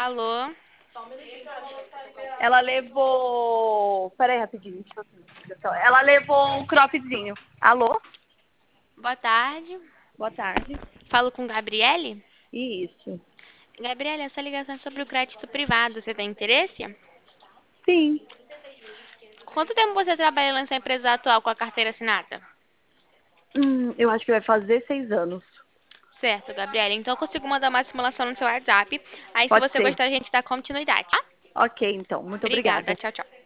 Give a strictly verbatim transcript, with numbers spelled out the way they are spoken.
Alô? Ela levou. Peraí, rapidinho. Deixa eu ver só. Ela levou um cropzinho. Alô? Boa tarde. Boa tarde. Falo com Gabriele? Isso. Gabriele, essa ligação é sobre o crédito privado. Você tem interesse? Sim. Quanto tempo você trabalha nessa empresa atual com a carteira assinada? Hum, eu acho que vai fazer seis anos. Certo, Gabriele. Então eu consigo mandar uma simulação no seu WhatsApp. Aí, se Pode você ser. gostar, a gente dá continuidade, tá? Ok, então. Muito Obrigada. obrigada. Tchau, tchau.